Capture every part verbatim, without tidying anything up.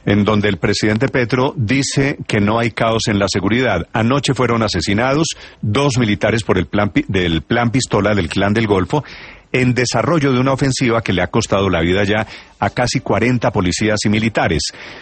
en donde el presidente Petro dice que no hay caos en la seguridad. Anoche fueron asesinados dos militares por el plan del plan Pistola del Clan del Golfo, en desarrollo de una ofensiva que le ha costado la vida ya a casi cuarenta policías y militares.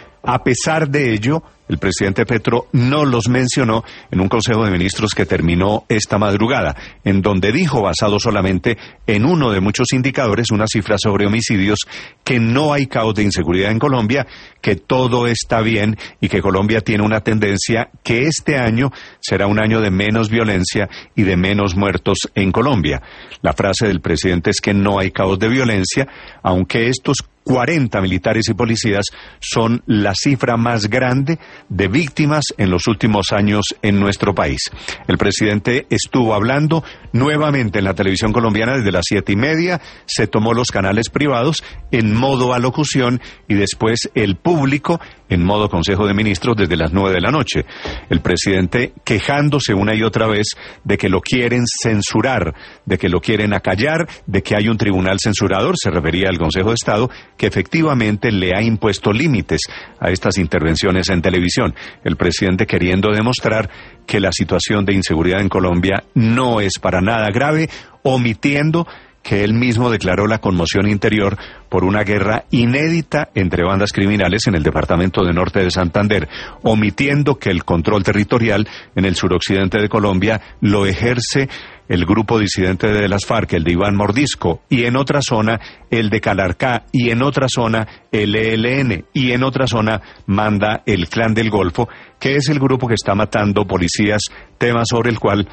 A pesar de ello, el presidente Petro no los mencionó en un Consejo de Ministros que terminó esta madrugada, en donde dijo, basado solamente en uno de muchos indicadores, una cifra sobre homicidios, que no hay caos de inseguridad en Colombia, que todo está bien y que Colombia tiene una tendencia que este año será un año de menos violencia y de menos muertos en Colombia. La frase del presidente es que no hay caos de violencia, aunque estos cuarenta militares y policías son la cifra más grande de víctimas en los últimos años en nuestro país. El presidente estuvo hablando nuevamente en la televisión colombiana desde las siete y media, se tomó los canales privados en modo alocución y después el público en modo Consejo de Ministros desde las nueve de la noche. El presidente quejándose una y otra vez de que lo quieren censurar, de que lo quieren acallar, de que hay un tribunal censurador, se refería al Consejo de Estado, que efectivamente le ha impuesto límites a estas intervenciones en televisión. El presidente queriendo demostrar que la situación de inseguridad en Colombia no es para nada grave, omitiendo que él mismo declaró la conmoción interior por una guerra inédita entre bandas criminales en el departamento de Norte de Santander, omitiendo que el control territorial en el suroccidente de Colombia lo ejerce el grupo disidente de las FARC, el de Iván Mordisco, y en otra zona el de Calarcá, y en otra zona el E L N, y en otra zona manda el Clan del Golfo, que es el grupo que está matando policías, tema sobre el cual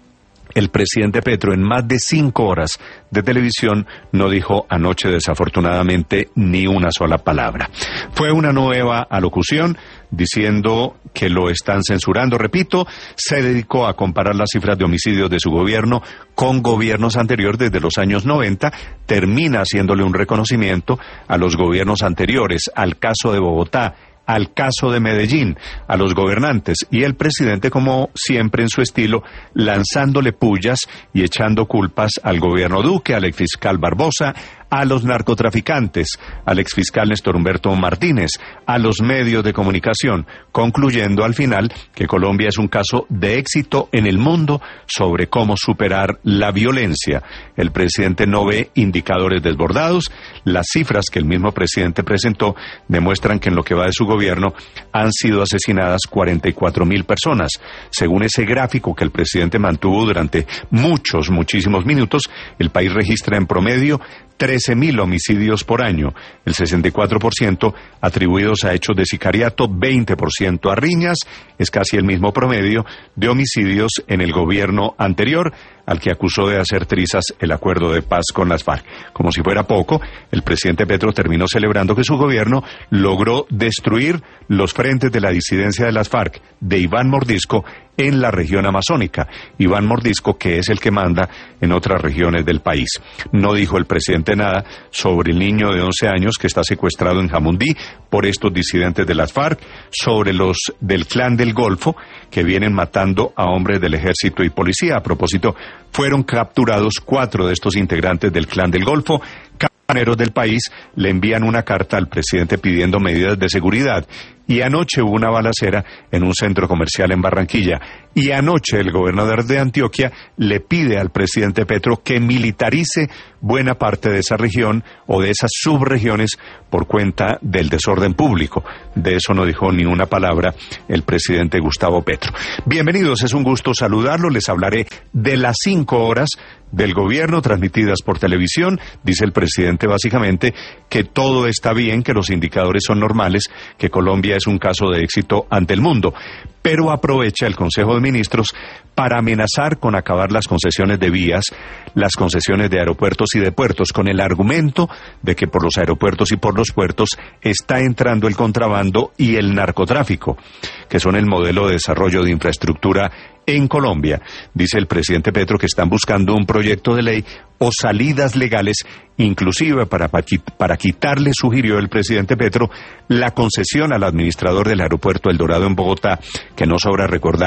el presidente Petro en más de cinco horas de televisión no dijo anoche desafortunadamente ni una sola palabra. Fue una nueva alocución diciendo que lo están censurando. Repito, se dedicó a comparar las cifras de homicidios de su gobierno con gobiernos anteriores desde los años noventa, termina haciéndole un reconocimiento a los gobiernos anteriores, al caso de Bogotá, al caso de Medellín, a los gobernantes, y el presidente, como siempre en su estilo, lanzándole pullas y echando culpas al gobierno Duque, al exfiscal Barbosa, a los narcotraficantes, al exfiscal Néstor Humberto Martínez, a los medios de comunicación, concluyendo al final que Colombia es un caso de éxito en el mundo sobre cómo superar la violencia. El presidente no ve indicadores desbordados. Las cifras que el mismo presidente presentó demuestran que en lo que va de su gobierno han sido asesinadas cuarenta y cuatro mil personas. Según ese gráfico que el presidente mantuvo durante muchos, muchísimos minutos, el país registra en promedio trece mil homicidios por año, el sesenta y cuatro por ciento atribuidos a hechos de sicariato, veinte por ciento a riñas, es casi el mismo promedio de homicidios en el gobierno anterior, al que acusó de hacer trizas el acuerdo de paz con las FARC. Como si fuera poco, el presidente Petro terminó celebrando que su gobierno logró destruir los frentes de la disidencia de las FARC, de Iván Mordisco, en la región amazónica. Iván Mordisco, que es el que manda en otras regiones del país. No dijo el presidente nada sobre el niño de once años que está secuestrado en Jamundí por estos disidentes de las FARC, sobre los del Clan del Golfo, que vienen matando a hombres del ejército y policía. A propósito, fueron capturados cuatro de estos integrantes del Clan del Golfo. Camioneros del país le envían una carta al presidente pidiendo medidas de seguridad. Y anoche hubo una balacera en un centro comercial en Barranquilla. Y anoche el gobernador de Antioquia le pide al presidente Petro que militarice buena parte de esa región o de esas subregiones por cuenta del desorden público. De eso no dijo ni una palabra el presidente Gustavo Petro. Bienvenidos, es un gusto saludarlo. Les hablaré de las cinco horas del gobierno transmitidas por televisión. Dice el presidente básicamente que todo está bien, que los indicadores son normales, que Colombia es un caso de éxito ante el mundo, pero aprovecha el Consejo de Ministros para amenazar con acabar las concesiones de vías, las concesiones de aeropuertos y de puertos, con el argumento de que por los aeropuertos y por los puertos está entrando el contrabando y el narcotráfico, que son el modelo de desarrollo de infraestructura en Colombia. Dice el presidente Petro que están buscando un proyecto de ley o salidas legales, inclusive para, para quitarle, sugirió el presidente Petro, la concesión al administrador del aeropuerto El Dorado en Bogotá, que no sobra recordar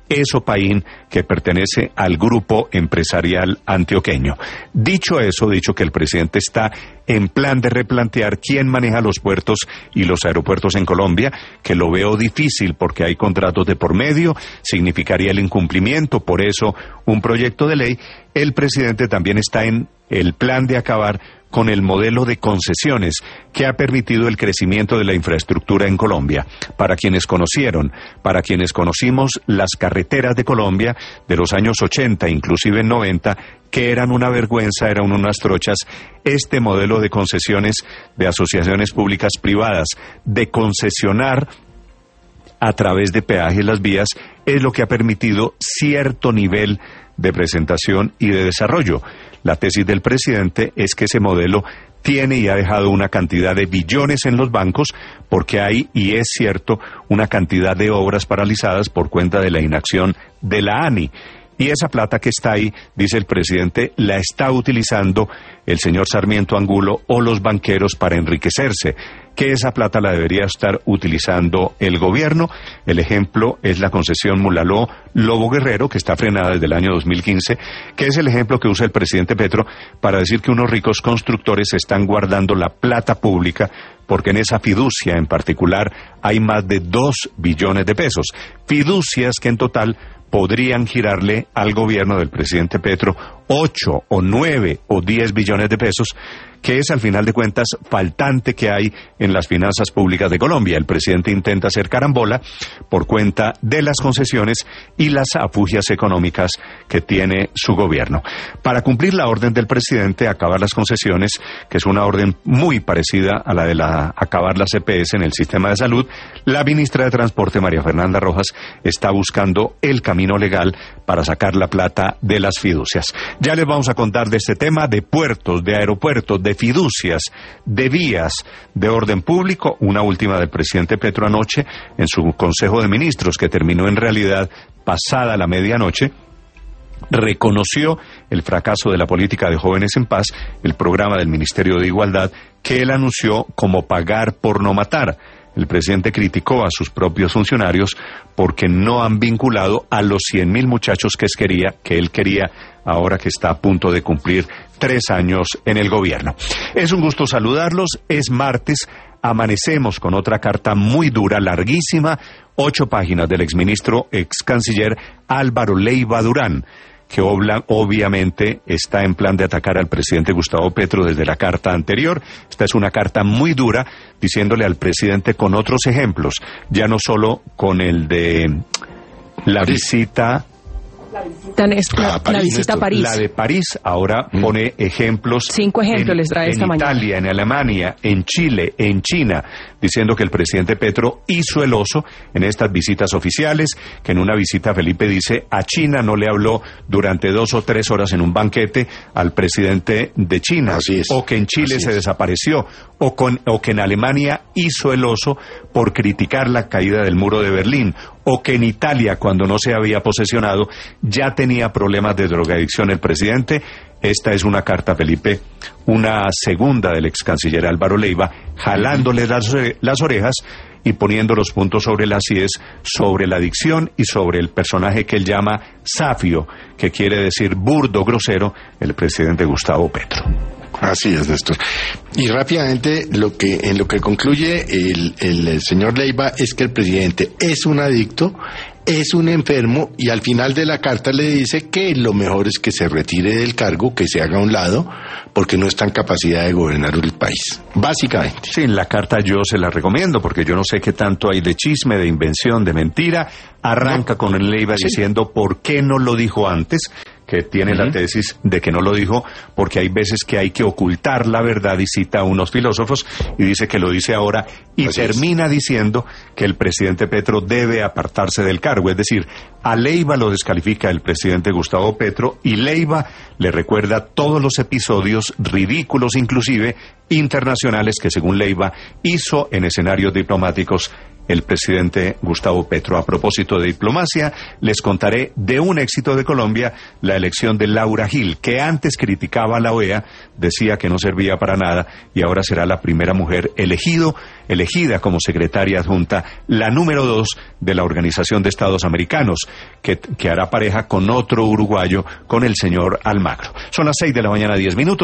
Esopaín, que pertenece al grupo empresarial antioqueño. Dicho eso, dicho que el presidente está en plan de replantear quién maneja los puertos y los aeropuertos en Colombia, que lo veo difícil porque hay contratos de por medio, significaría el incumplimiento, por eso un proyecto de ley. El presidente también está en el plan de acabar con el modelo de concesiones que ha permitido el crecimiento de la infraestructura en Colombia. Para quienes conocieron, para quienes conocimos las carreteras de Colombia de los años ochenta, inclusive noventa, que eran una vergüenza, eran unas trochas, este modelo de concesiones de asociaciones públicas privadas, de concesionar a través de peajes las vías, es lo que ha permitido cierto nivel de presentación y de desarrollo. La tesis del presidente es que ese modelo tiene y ha dejado una cantidad de billones en los bancos porque hay, y es cierto, una cantidad de obras paralizadas por cuenta de la inacción de la ANI. Y esa plata que está ahí, dice el presidente, la está utilizando el señor Sarmiento Angulo o los banqueros para enriquecerse, que esa plata la debería estar utilizando el gobierno. El ejemplo es la concesión Mulaló-Lobo Guerrero, que está frenada desde el año dos mil quince, que es el ejemplo que usa el presidente Petro para decir que unos ricos constructores están guardando la plata pública, porque en esa fiducia en particular hay más de dos billones de pesos. Fiducias que en total podrían girarle al gobierno del presidente Petro ocho o nueve o diez billones de pesos, que es al final de cuentas faltante que hay en las finanzas públicas de Colombia. El presidente intenta hacer carambola por cuenta de las concesiones y las afugias económicas que tiene su gobierno. Para cumplir la orden del presidente, acabar las concesiones, que es una orden muy parecida a la de la acabar las E P S en el sistema de salud, la ministra de Transporte, María Fernanda Rojas, está buscando el camino legal para sacar la plata de las fiducias. Ya les vamos a contar de este tema, de puertos, de aeropuertos, de fiducias, de vías, de orden público. Una última del presidente Petro anoche en su Consejo de Ministros, que terminó en realidad pasada la medianoche. Reconoció el fracaso de la política de Jóvenes en Paz, el programa del Ministerio de Igualdad, que él anunció como pagar por no matar. El presidente criticó a sus propios funcionarios porque no han vinculado a los cien mil muchachos que, es quería, que él quería, ahora que está a punto de cumplir tres años en el gobierno. Es un gusto saludarlos, es martes, amanecemos con otra carta muy dura, larguísima, ocho páginas del exministro, ex canciller Álvaro Leiva Durán, que obla, obviamente está en plan de atacar al presidente Gustavo Petro desde la carta anterior. Esta es una carta muy dura, diciéndole al presidente con otros ejemplos, ya no solo con el de la visita... La visita, la, París, la visita a París. La de París ahora mm. pone ejemplos. Cinco ejemplos en, les trae esta en mañana. En Italia, en Alemania, en Chile, en China, diciendo que el presidente Petro hizo el oso en estas visitas oficiales, que en una visita Felipe dice a China no le habló durante dos o tres horas en un banquete al presidente de China. Así es. O que en Chile Así se es. desapareció, o, con, o que en Alemania hizo el oso por criticar la caída del muro de Berlín, o que en Italia, cuando no se había posesionado, ya tenía problemas de drogadicción el presidente. Esta es una carta, Felipe, una segunda del ex canciller Álvaro Leiva, jalándole las, las orejas y poniendo los puntos sobre las íes, sobre la adicción y sobre el personaje que él llama Safio, que quiere decir burdo, grosero, el presidente Gustavo Petro. Así es, Néstor. Y rápidamente, lo que en lo que concluye el, el, el señor Leiva es que el presidente es un adicto, es un enfermo, y al final de la carta le dice que lo mejor es que se retire del cargo, que se haga a un lado, porque no está en capacidad de gobernar el país, básicamente. Sí, en la carta yo se la recomiendo, porque yo no sé qué tanto hay de chisme, de invención, de mentira. Arranca no. con el Leiva sí. diciendo por qué no lo dijo antes, que tiene uh-huh. la tesis de que no lo dijo, porque hay veces que hay que ocultar la verdad, y cita a unos filósofos, y dice que lo dice ahora, y Así termina es. diciendo que el presidente Petro debe apartarse del cargo, es decir, a Leiva lo descalifica el presidente Gustavo Petro, y Leiva le recuerda todos los episodios ridículos, inclusive internacionales, que según Leiva hizo en escenarios diplomáticos el presidente Gustavo Petro. A propósito de diplomacia, les contaré de un éxito de Colombia, la elección de Laura Gil, que antes criticaba a la O E A, decía que no servía para nada, y ahora será la primera mujer elegido, elegida como secretaria adjunta, la número dos de la Organización de Estados Americanos, que, que hará pareja con otro uruguayo, con el señor Almagro. Son las seis de la mañana, diez minutos.